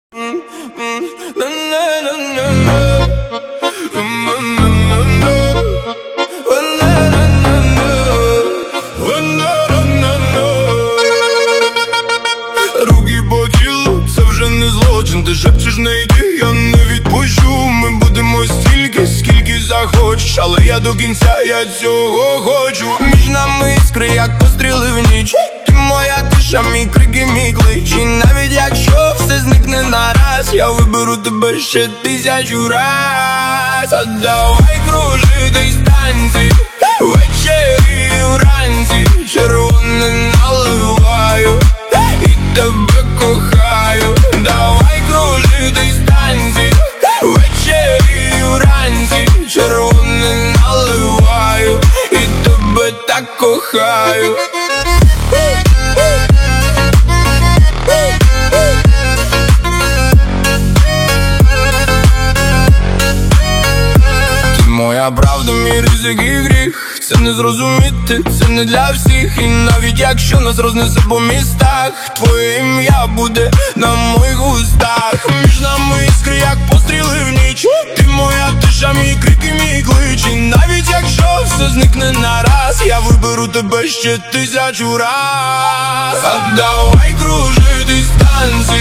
Руки по тілу, це вже не злочин. Ти шепчеш не йди, я не відпущу. Ми будемо стільки, скільки захочеш, але я до кінця, я цього хочу. Між нами іскри, як постріли в ніч. Ти моя тиша, мій крик і мій клич. І навіть якщо все зникне нараз, я виберу тебе ще 1000 раз. А давай кружити станції, ввечері і вранці. Червоне наливаю і тебе кохаю. Давай кружити станції, ввечері і вранці. Червоне наливаю і тебе так кохаю. Моя правда, мій ризик і гріх. Це не зрозуміти, це не для всіх. І навіть якщо нас рознесе по містах, твоє ім'я буде на моїх устах. Між нами іскри, як постріли в ніч. Ти моя тиша, мій крик і мій клич. І навіть якщо все зникне нараз, я виберу тебе ще 1000 раз. А давай кружити станції,